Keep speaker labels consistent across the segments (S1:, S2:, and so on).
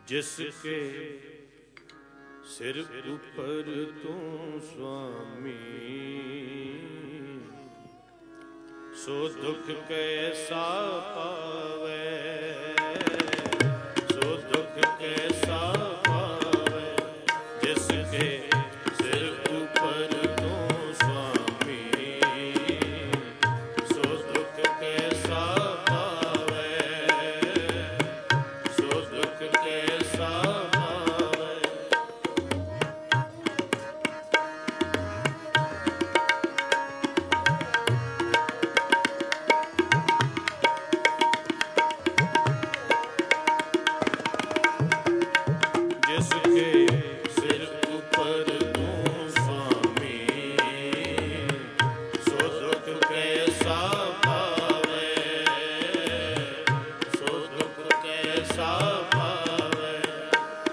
S1: जिसके सिर ऊपर तू स्वामी, सो दुख कैसा पावे, सो दुख कैसा पावे। जिसके सिर ऊपर तू स्वामी, सो दुख कैसा पावे, सो दुख कैसा पावे। जिसके सिर ऊपर तू स्वामी, सो दुख कैसा पावे, सो दुख कैसा पावे।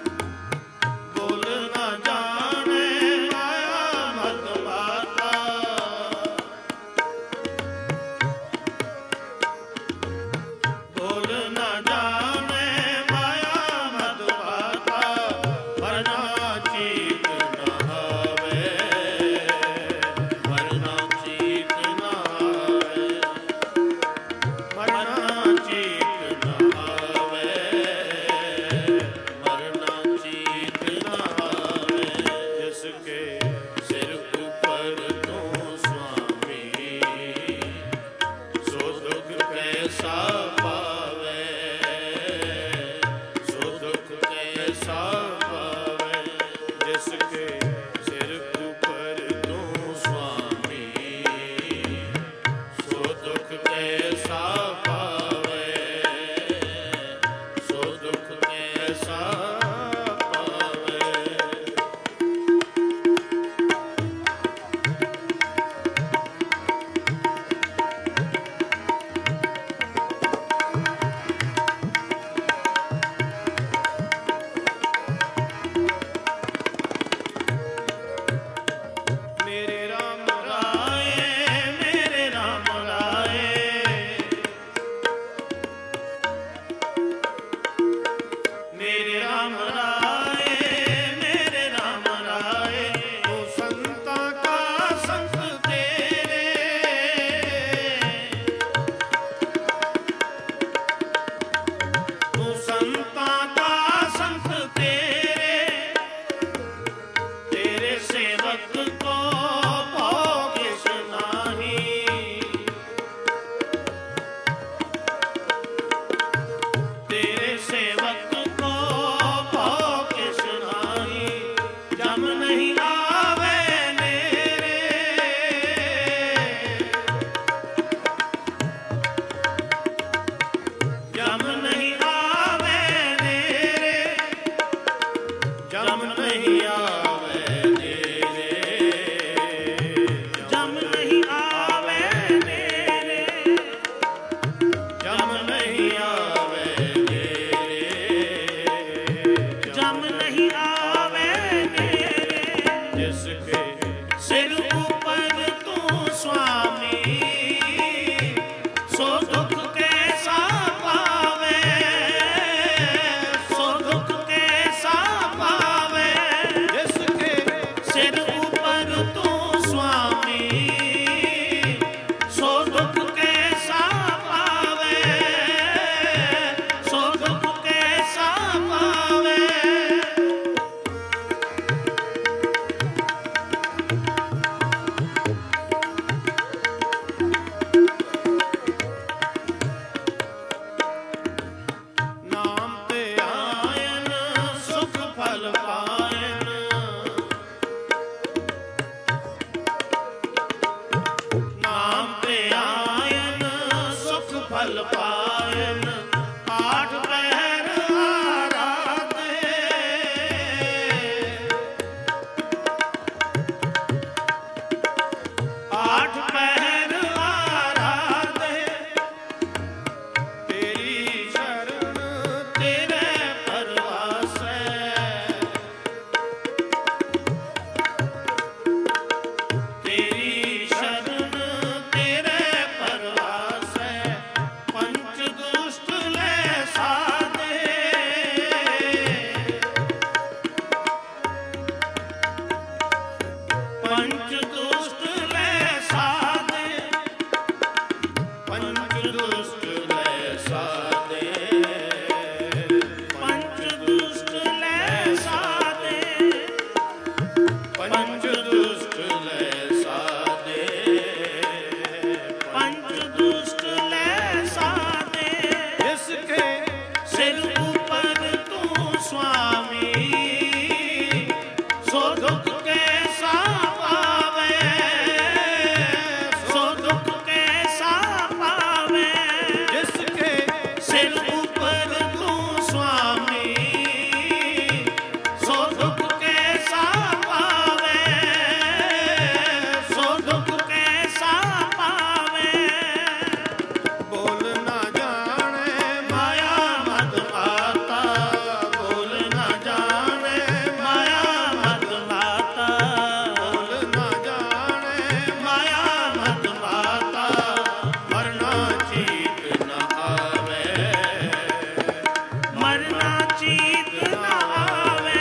S2: ਚੀਤ ਨਾ ਆਵੇ,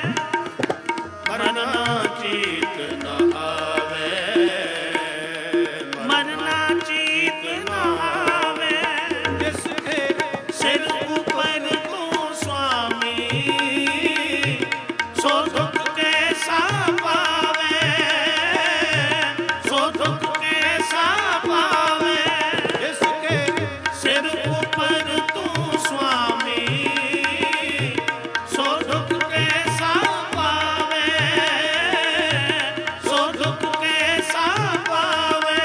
S1: ਮਰਨਾ ਚੀਤ ਨ ਆਵੇ,
S2: ਮਰਨਾ ਚੀਤ ਨਾ ਆਵੇ।
S1: ਜਿਸ ਕੇ
S2: ਸਿਰ ਉਪਰ ਤੂੰ ਸੁਆਮੀ, ਸੋ ਦੁਖ ਕੈਸਾ ਪਾਵੇ, ਸੋ ਦੁਖ ਕੈਸਾ ਪਾਵੇ।
S1: ਜਿਸ ਕੇ
S2: ਸਿਰ ਉਪਰ ਤੂੰ ਸੁਆਮੀ, ਸੋ ਦੁਖ ਕੈਸਾ ਪਾਵੇ, ਸੋ ਦੁਖ ਕੈਸਾ ਪਾਵੇ।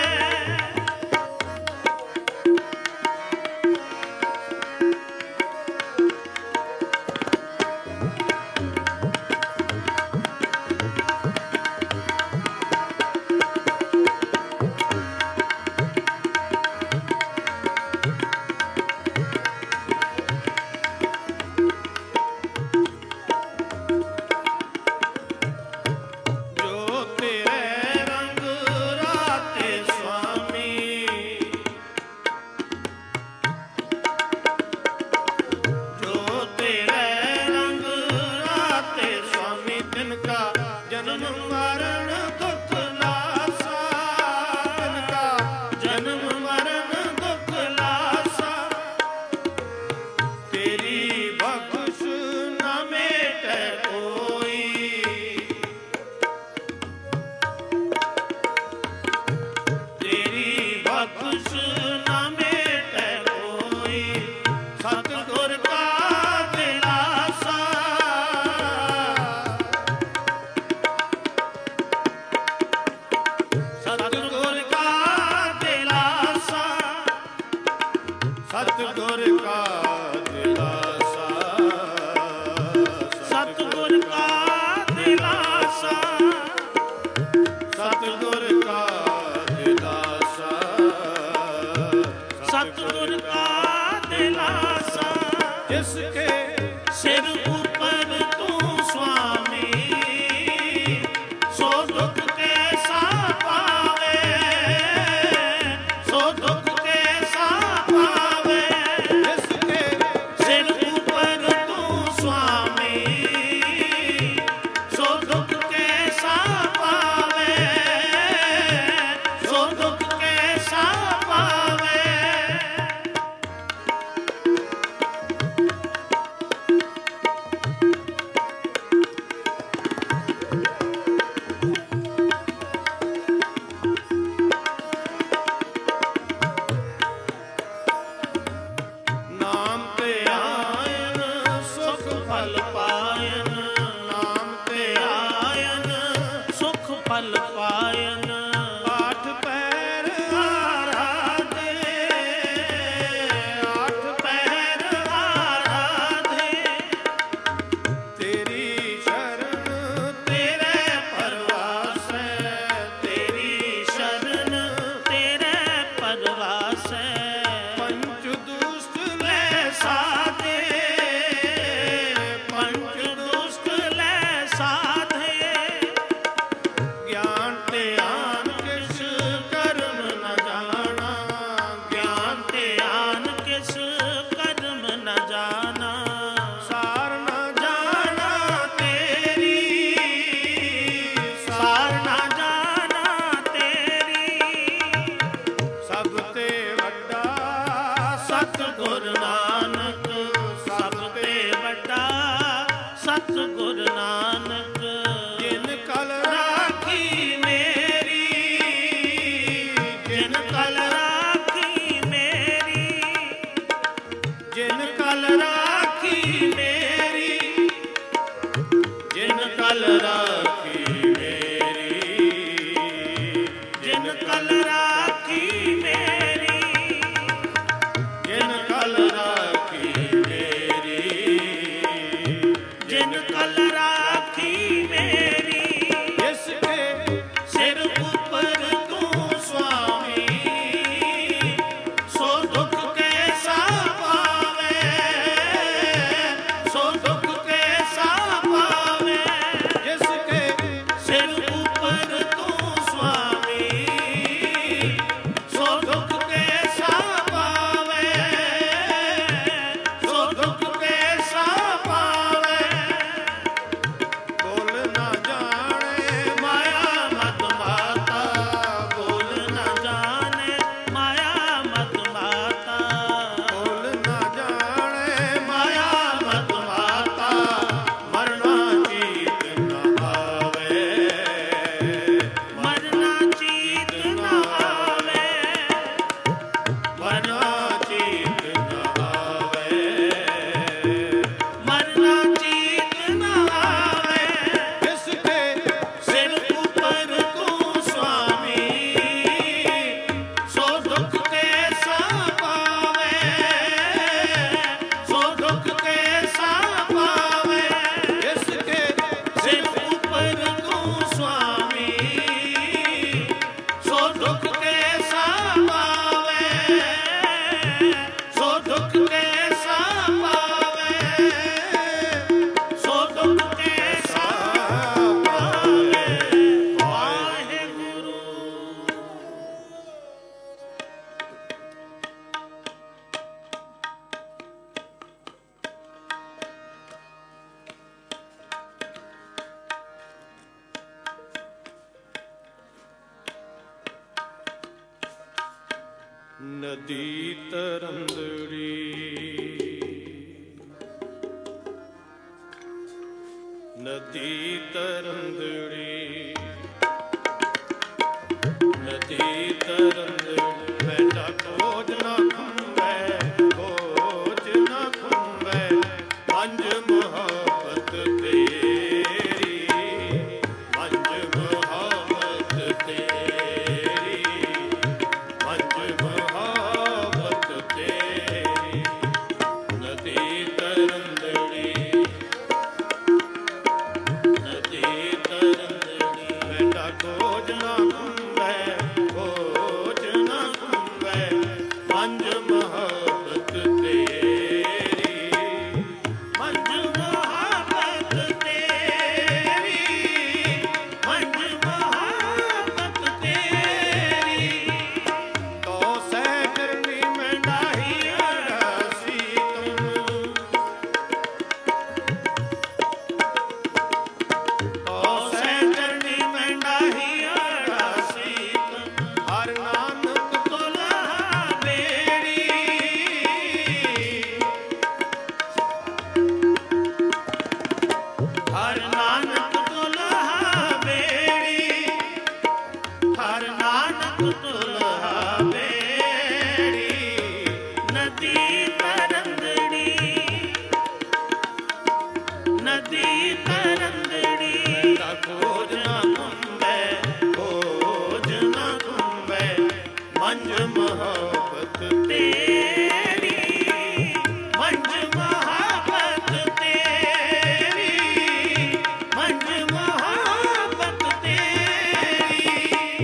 S1: ਜੋ ਤੇਰੇ ਰੰਗ ਰਾਤੇ ਸੁਆਮੀ, ਜੋ ਤੇਰੇ ਰੰਗ ਰਾਤੇ ਸੁਆਮੀ, ਤਿਨ ਕਾ ਜਨਮ ਮਰਨ ਦੁਖ ਲਾਸਾ, ਤਿਨ ਕਾ ਜਨਮ ਮਰਨ ਦੁਖ ਲਾਸਾ। ਤੇਰੀ ਬਖਸ਼ ਨਾ ਮੇਟੈ ਕੋਈ,
S2: ਤੇਰੀ ਬਖਸ਼ ਨਾ ਮੇਟੈ ਕੋਈ, ਸਤਿਗੁਰ ਕਾ ਦਿਲਾਸਾ। ਸਤਿਗੁਰ ਕਾ ਦਿਲਾਸਾ,
S1: ਸਤਿਗੁਰ ਕਾ ਦਿਲਾਸਾ,
S2: ਸਤਿਗੁਰ ਕਾ ਦਿਲਾਸਾ।
S1: ਸਤਿਗੁਰ ਕਾ ਦਿਲਾਸਾ,
S2: ਸਤਿਗੁਰ ਕਾ ਦਿਲਾਸਾ।
S1: ਜਿਸ ਕੇ
S2: ਸਿਰ ਉਪਰ ਤੂੰ ਸੁਆਮੀ, ਸੋ ਦੁਖ ਕੈਸਾ ਪਾਵੇ, ਸੋ ਦੁਖ ਕੈਸਾ ਪਾਵੇ।
S1: ਜਿਸ ਕੇ
S2: ਸਿਰ ਉਪਰ ਤੂੰ ਸੁਆਮੀ, ਸੋ ਦੁਖ ਕੈਸਾ ਪਾਵੇ, ਸੋ ਦੁਖ ਕੈਸਾ ਪਾਵੇ।
S1: ਨਾਮ ਤੇ ਆਇਨ ਸੁਖ ਫਲ ਪਾਇਨ, ਨਾਮ ਤੇ
S2: ਆਇਨ ਸੁਖ ਫਲ ਪਾਇਨ,
S1: ਆਠ ਪੈਰ ਆਰਾਧੇ, ਆਠ
S2: ਪੈਰ ਆਰਾਧੇ।
S1: ਤੇਰੀ ਸ਼ਰਨ
S2: ਤੇਰੇ ਪਰਵਾਸੈ, ਤੇਰੀ ਸ਼ਰਨ ਤੇਰੇ ਪਰਵਾਸੈ।
S1: ਪੰਚ ਦੁਸ਼ਟ
S2: ਲੈ ਸਾਧੇ, ਪੰਚ ਦੁਸ਼ਟ ਲੈ ਸਾਧੇ।
S1: ਗਿਆਨ ਤੇ ਆਨ ਕਿਛ ਕਰਮ ਨ ਜਾਣਾ,
S2: ਗਿਆਨ ਤੇ ਆਨ ਕਿਸ ਕਰਮ ਨ ਜਾਣਾ।
S1: ਸਾਰ ਨ
S2: ਜਾਣਾ ਤੇਰੀ, ਸਾਰ ਨਾ ਜਾਣਾ ਤੇਰੀ।
S1: ਸਭ ਤੇ ਵੱਡਾ
S2: ਸਤਿਗੁਰ ਨਾਨਕ, ਸਭ ਤੇ ਵੱਡਾ ਸਤਿਗੁਰ ਨਾਨਕ।
S1: ਜਿਨ ਕਲ
S2: ਰਾਖੀ ਮੇਰੀ, ਜਿਨ ਕਲ ਰਾਖੀ ਮੇਰੀ, ਜਿਨ ਕਲ ਰਾਖੀ ਮੇਰੀ, ਜਿਨ ਕਲ ਰਾਖੀ ਮੇਰੀ, ਜਿਨ ਕਲ ਰਾਖੀ ਮੇਰੀ,
S1: ਜਿਨ ਕਲ ਰਾਖੀ ਮੇਰੀ,
S2: ਜਿਨ ਕਲ ਰਾਖੀ ਮੇਰੀ।
S1: ਜਿਸ ਕੇ
S2: ਸਿਰ ਉਪਰ ਤੂੰ ਸੁਆਮੀ, ਸੋ ਦੁਖ ਕੈਸਾ ਪਾਵੇ, ਸੋ ਦੁਖ ਕੈਸਾ ਪਾਵੇ।
S1: ਜਿਸ ਕੇ
S2: ਸਿਰ ਉਪਰ ਤੂੰ ਸੁਆਮੀ, ਸੋ ਦੁਖ ਕੈਸਾ ਪਾਵੇ, ਸੋ ਦੁਖ ਕੈਸਾ ਪਾਵੇ।
S1: ਨਦੀ ਤਰੰਦੜੀ ਨਦੀ ਤਰੰਦੜੀ ਨਦੀ ਤਰੰਦੜੀ ਬੈਠਾ ਕੋਜ ਨਾ ਖੁੰਬੈ ਕੋਜ ਨਾ ਖੁੰਬੈ ਪੰਜ ਮੁਹੱਬਤ ਤੇਰੀ ਪੰਜ ਮੁਹੱਬਤ ਤੇਰੀ ਪੰਜ ਮੁਹੱਬਤ ਤੇਰੀ ਨਦੀ ਤਰੰਦੜੀ ਨਦੀ ਤਰੰਦੜੀ ਬੈਠਾ ਕੋਜ ਨਾ ਖੁੰਬੈ ਕੋਜ ਨਾ ਖੁੰਬੈ ਪੰਜ ਮੁਹੱਬਤ ਤੇਰੀ
S2: ਪੰਜ ਮੁਹੱਬਤ ਤੇਰੀ ਪੰਜ ਮੁਹੱਬਤ ਤੇਰੀ
S1: ਤੋ ਸਹਿ ਕਰਨੀ ਮੈਂ ਨਾਹੀ ਅੜਾਸੀ ਤੁਮ
S2: ਤੋ ਸਹਿ ਚਰਣੀ ਮੈਂ ਨਾਹੀ ਅੜਾਸੀ
S1: ਹਰ ਨਾਨਕ
S2: ਤੁਲਹਾ ਬੇੜੀ ਹਰ ਨਾਨਕ ਤੁਲਹਾ ਬੇੜੀ ਹਰ ਨਾਨਕ ਤੁਲਹਾ ਬੇੜੀ ਨਦੀ ਤਰੰਦੜੀ ਨਦੀ ਤਰੰਦੜੀ
S1: ਦਾ ਕੋਜ ਨਾ ਖੁੰਬੈ ਕੋਜ ਨਾ ਖੁੰਬੈ ਮੰਜ ਮੁਹੱਬਤ
S2: ਤੇਰੀ ਮੰਜ ਮੁਹੱਬਤ ਤੇਰੀ ਮੰਜ ਮੁਹੱਬਤ ਤੇਰੀ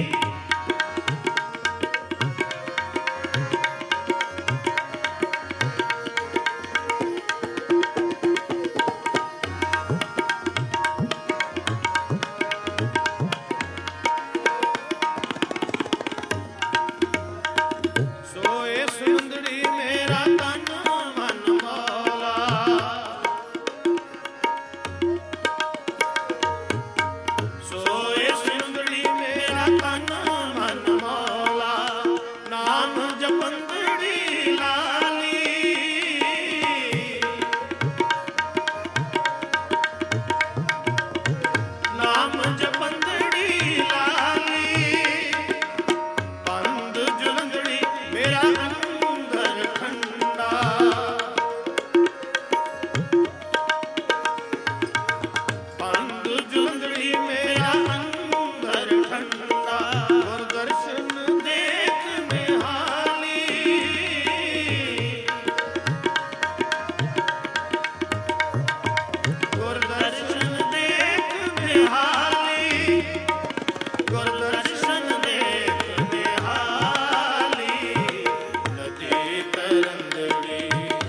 S1: ਸੋਏ ਸੁੰਦੜੀ ਮੇਰਾ ਤਨ ਮਨ ਮੌਲਾ
S2: ਸੋਏ ਸੁੰਦੜੀ ਮੇਰਾ ਤਨ ਮਨ ਮੌਲਾ
S1: ਨਾਮ
S2: ਜਪੰਦੜੀ ਲਾਲੀ ਨਾਮ ਜਪੰਦੜੀ ਲਾਲੀ
S1: ਪੰਦ ਜੁਲੰਗੜੀ ਮੇਰਾ ਅੰਦਰ ਠੰਡਾ
S2: ਪੰਦ ਜੁੰਦੜੀ ਮੇਰਾ ਅੰਦਰ ਠੰਡਾ
S1: ਗੁਰਦਰਸ਼ਨ
S2: ਦੇਖ ਨਿਹਾਲੀ ਗੁਰਦਰਸ਼ਨ ਦੇਖ ਨਿਹਾਲੀ ਗੁਰਦਰਸ਼ਨ ਦੇਖ ਨਿਹਾਲੀ
S1: ਨਦੀ ਤਰੰਦੜੀ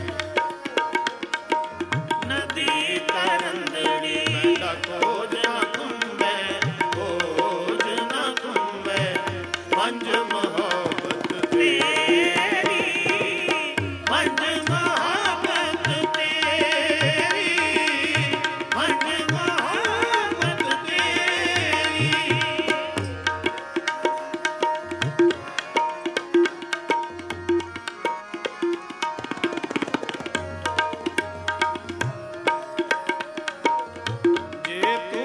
S2: ਨਦੀ ਤਰੰਦੜੀ
S1: ਦਾ ਕੋਜ ਨਾ ਖੁੰਬੈ ਕੋਜ ਨਾ ਖੁੰਬੈ ਪੰਜ ਮੁਹੱਬਤ
S2: ਤੇਰੀ ਪੰਜ ਮੁਹੱਬਤ ਤੇਰੀ ਪੰਜ ਮੁਹੱਬਤ ਤੇਰੀ
S1: ਜੇ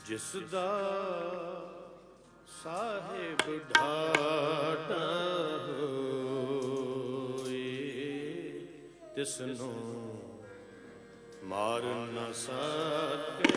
S1: ਜਿਸ ਦਾ ਸਾਹਿਬ ਢਾਡਾ ਹੋਏ ਤਿਸਨੂੰ ਮਾਰ ਨਾ ਸਕੇ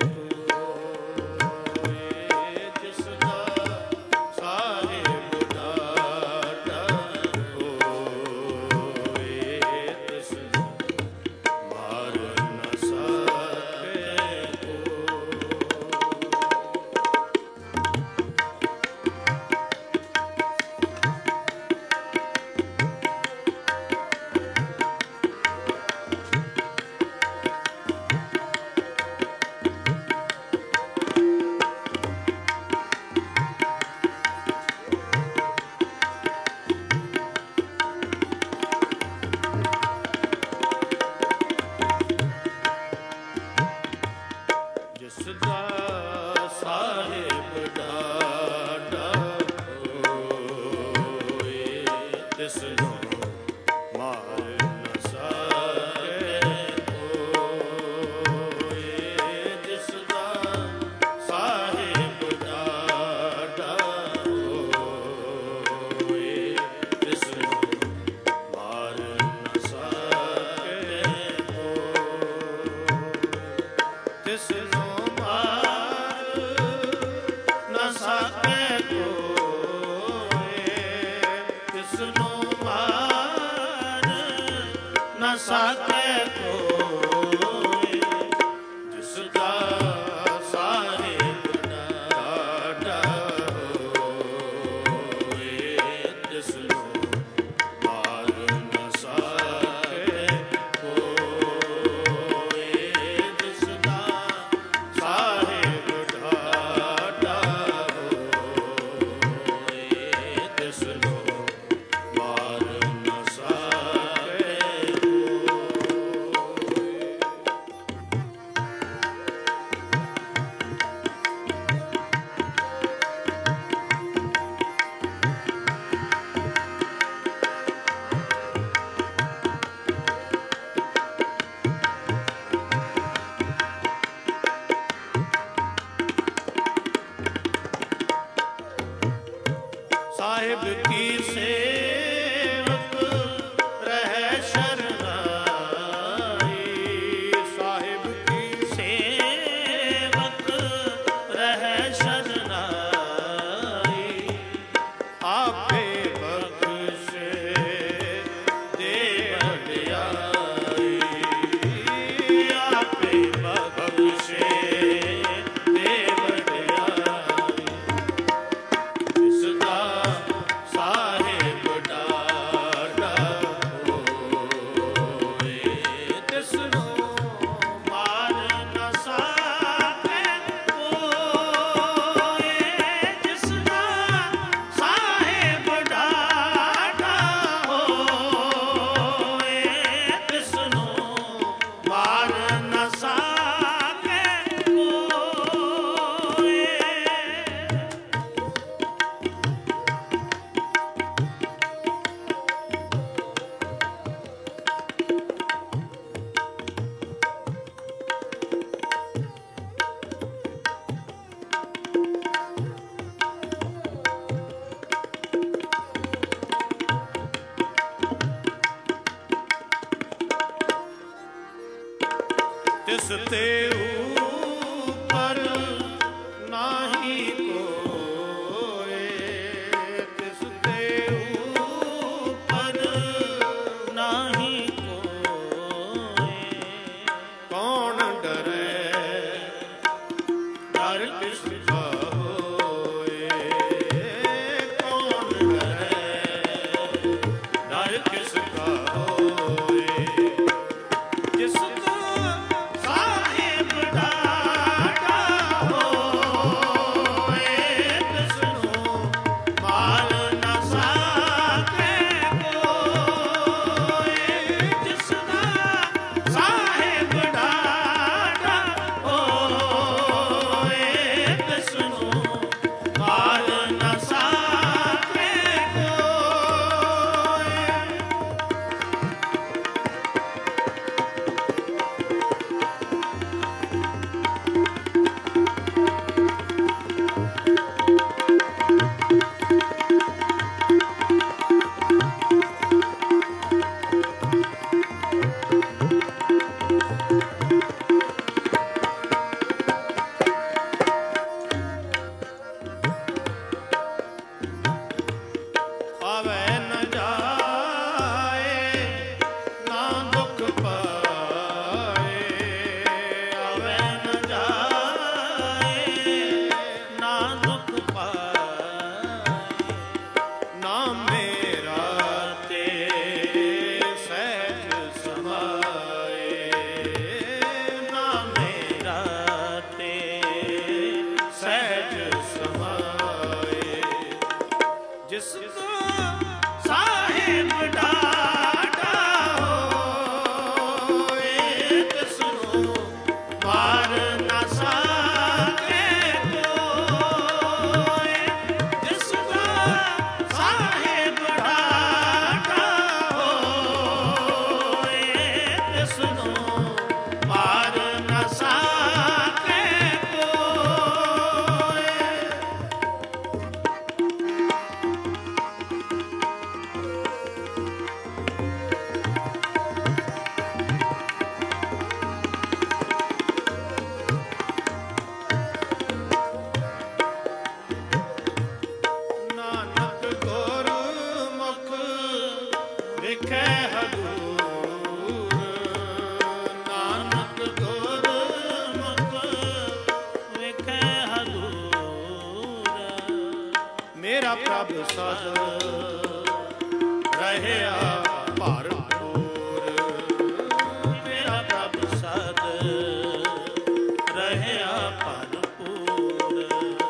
S1: ਸਾਹਿਬ ਕੀ ਸੇਵਕ ਰਹਿ ਸ਼ਰਨਾਈ, ਸਾਹਿਬ ਕੀ ਸੇਵਕ ਰਹਿ ਸ਼ਰਨਾਈ, ਆਪੇ ਬਖਸ਼ੇ ਦੇ ਵਡਿਆਈ, ਆਪੇ ਬਖਸ਼ੇ ਦੇ ਵਡਿਆਈ, ਇਸ ਦਾ ਸਾਹਿਬ ਮੇਰਾ ਪ੍ਰਭ ਸਦ ਰਹਿਆ ਭਰਪੂਰ,
S2: ਮੇਰਾ ਪ੍ਰਭ ਸਦ ਰਹਿਆ ਭਰਪੂਰ।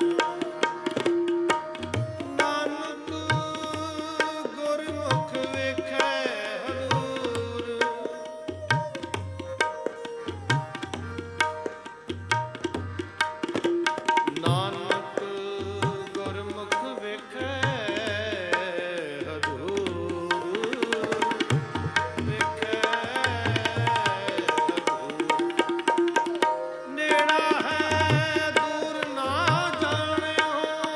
S1: ਨਾਨਕ ਗੁਰਮੁਖ ਵੇਖੈ ਹਦੂਰ, ਨਾਨਕ ਗੁਰਮੁਖ ਵੇਖੈ ਹਦੂਰ, ਵੇਖੈ ਹਦੂਰ। ਨੇੜਾ ਹੈ ਦੂਰ ਨਾ ਜਾਣਿਓ,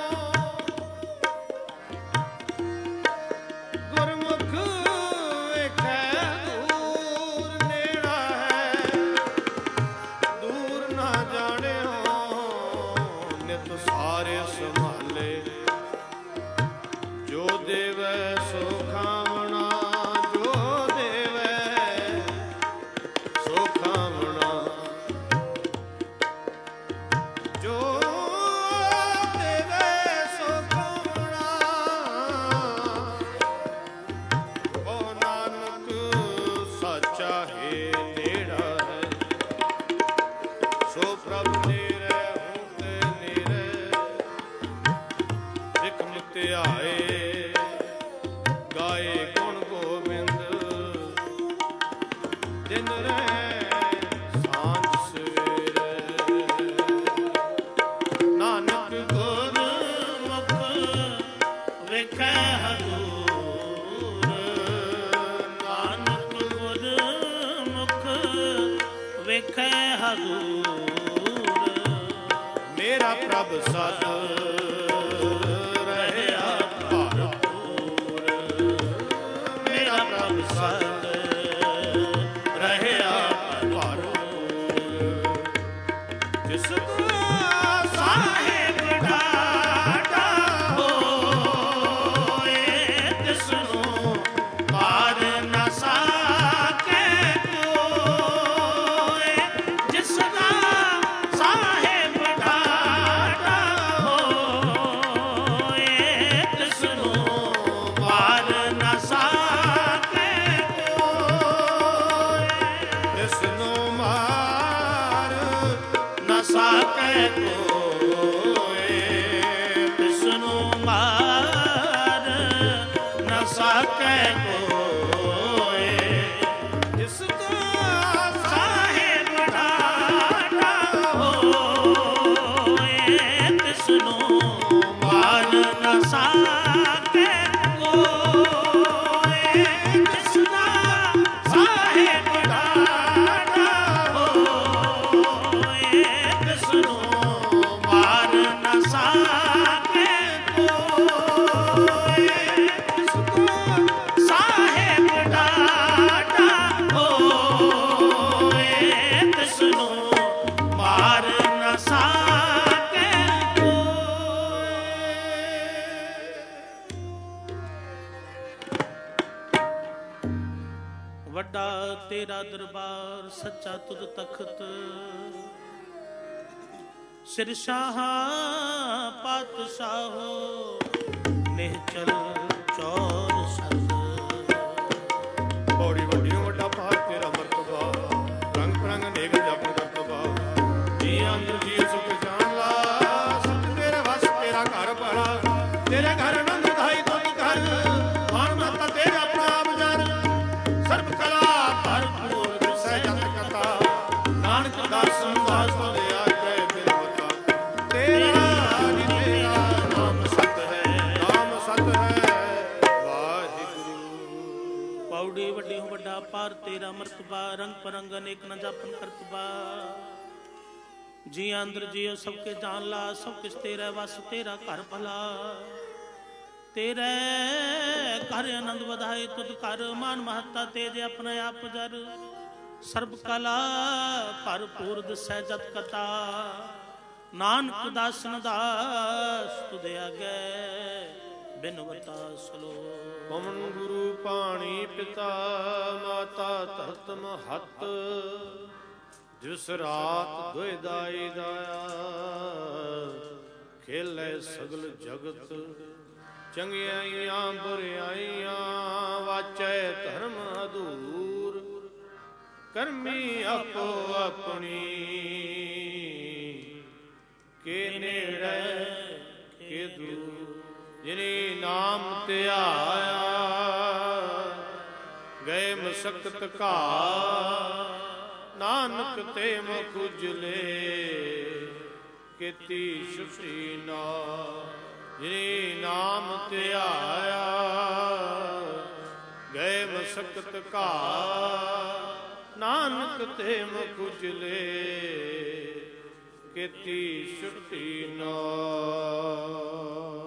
S1: ਗੁਰਮੁਖ ਵੇਖੈ ਦੂਰ। ਨੇੜਾ ਹੈ ਦੂਰ ਨਾ ਜਾਣਿਓ, ਨਿਤ ਸਾਰੇ ਸੰਭਾਲੇ। ਜੋ ਦੇਵੈ ਸੋ ਖਾਵਣਾ, ਜੋ ਦੇਵੈ ਸੋ ਖਾਵਣਾ, ਜੋ ਦੇਵੈ ਸੋ ਖਾਵਣਾ। ਓ ਨਾਨਕ ਸਾਚਾ ਹੈ ਨੇੜਾ ਹੈ, ਸੋ ਪ੍ਰਭ ਨੇੜੇ ਹੁੰਦੇ ਨੇੜੇ। ਇਕ ਧਿਆਏ ਗਾਏ ਗੁਣ ਗੋਬਿੰਦ, ਦਿਨ ਰਹਿ ਸਾਂਝ ਸਵੇਰੇ। ਨਾਨਕ
S2: ਗੁਰਮੁਖ ਵੇਖੈ ਹਦੂਰ, ਨਾਨਕ ਗੁਰਮੁਖ ਵੇਖੈ ਹਦੂਰ।
S1: ਮੇਰਾ ਪ੍ਰਭ ਸਦ ਰਹਿਆ ਭਰਪੂਰ, ਮੇਰਾ ਪ੍ਰਭ ਸਦ ਰਹਿਆ ਭਰਪੂਰ। ਜਿਸ ਕੋ ਸਾਹਿਬ
S2: ਢਾਡਾ ਹੋਏ, ਤਿਸਨੂੰ ਮਾਰ ਨਾ ਸਾਕੈ ਕੋਇ। ਜਿਸ ਦਾ ਸਾਹਿਬ ਢਾਡਾ ਹੋਏ, ਤਿਸਨੂੰ ਮਾਰ ਨਾ ਸਾਕੈ ਕੋਇ।
S1: ਤਿਸਨੂੰ ਮਾਰ
S2: ਨਾ ਸਾਕੈ ਕੋਇ, ਤਿਸਨੂੰ ਮਾਰ ਨਾ ਸਾਕੈ ਕੋਇ।
S1: ਜਿਸ ਕੋ
S2: ਸਾਹਿਬ ਢਾਡਾ ਹੋਏ, ਤਿਸਨੂੰ ਮਾਰ ਨਾ ਸਾਕੈ ਕੋਇ। ਜਿਸ ਦਾ ਸਾਹਿਬ ਢਾਡਾ ਹੋਏ, ਤਿਸਨੂੰ ਮਾਰ ਨਾ ਸਾਕੈ ਕੋਇ। ਜਿਸ ਕੋ ਸਾਹਿਬ ਢਾਡਾ ਹੋਏ, ਤਿਸਨੂੰ ਮਾਰ ਨਾ ਸਾਕੈ ਕੋਇ। ਵੱਡਾ ਤੇਰਾ ਦਰਬਾਰ, ਸੱਚਾ ਤੁਧ ਤਖਤ। ਸਿਰਸ਼ਾਹ ਪਾਤਸ਼ਾਹੋ, ਨਿਹਚਲ ਚੌਰ ਸਤ।
S1: ਬੜੀ ਵੱਡੀ ਵੱਡਾ ਭਾਗ ਤੇਰਾ ਮਰਤਬਾ, ਰੰਗ ਪ੍ਰੰਗ ਨੇਕ ਜਪ ਕਰਤਬਾ। ਜੀ ਅੰਦਰ ਜੀ ਸੁਖ ਜਾਣ ਲਾ, ਸਤ ਤੇਰੇ ਵਸ ਤੇਰਾ ਘਰ ਭਲਾ। ਤੇਰੇ ਘਰ ਆਨੰਦ ਧਾਈ ਤੁਧ ਘਰ, ਮਾਨ ਮਹਤਾ ਤੇਰੇ ਆਪਣਾ ਆਪ ਜਨ। ਸਰਬ ਕਲਾ ਭਰਪੂਰ ਦਿਸੈ ਜਤ ਕਥਾ, ਨਾਨਕ ਦਾਸਨ ਦਾਸ ਤੁਧ ਆਗੈ ਬਿਨਵਤਾ। ਤੇਰਾ ਜੀ ਤੇਰਾ ਨਾਮ ਸਤ ਹੈ, ਨਾਮ ਸਤ ਹੈ ਵਾਹਿਗੁਰੂ।
S2: ਪੌੜੀ ਵੱਡੀ ਹੋ ਵੱਡਾ ਪਾਰ ਤੇਰਾ ਮਰਤਬਾ, ਰੰਗ ਪਰੰਗ ਅਨੇਕ ਨ ਜਾਪਨ ਕਰਤਬਾ। ਜੀ ਅੰਦਰ ਜੀਓ ਸਭ ਕੇ ਜਾਨ ਲਾ, ਸਭ ਕਿਛ ਤੇਰਾ ਵਸ ਤੇਰਾ ਘਰ ਭਲਾ। ਤੇਰੇ ਘਰ ਆਨੰਦ ਵਧਾਏ ਤੁਧ ਘਰ, ਮਾਨ ਮਹੱਤਾ ਤੇਜ ਆਪਣੇ ਆਪ ਜਰ। ਸਰਬ ਕਲਾ ਭਰਪੂਰ ਦਿਸੈ ਜਤ ਕਥਾ, ਨਾਨਕ ਦਾਸਨ ਦਾਸ ਤੁਧ ਆਗੈ ਬਿਨਵਤਾ ਸਲੋ।
S1: ਪਵਨ ਗੁਰੂ ਪਾਣੀ ਪਿਤਾ, ਮਾਤਾ ਧਰਤ ਮਹੱਤ। ਜਿਸ ਰਾਤ ਦੁਇ ਦਾਈ ਦਾਇਆ, ਖੇਲੇ ਸਗਲ ਜਗਤ ਚੰਗਿਆਈਆਂ ਬੁਰਿਆਈਆਂ ਵਾਚੈ ਧਰਮ ਅਧੂਰ ਕਰਮੀ ਆਪੋ ਆਪਣੀ ਕੇ ਨੇੜੇ ਕੇ ਦੂਰ ਜਿਨੀ ਨਾਮ ਧਿਆਇਆ ਗਏ ਮਸਕਤ ਘਾ ਨਾਨਕ ਤੇ ਮੁਖ ਉਜਲੇ ਕੀਤੀ ਛੁਟੀ ਨਾ ਜਿਨੀ ਨਾਮ ਧਿਆਇਆ ਗਏ ਮਸਕਤ ਘਾ ਨਾਨਕ ਤੇ ਮੁਖ ਉਜਲੇ ਕੀਤੀ ਛੁਟੀ ਨਾ।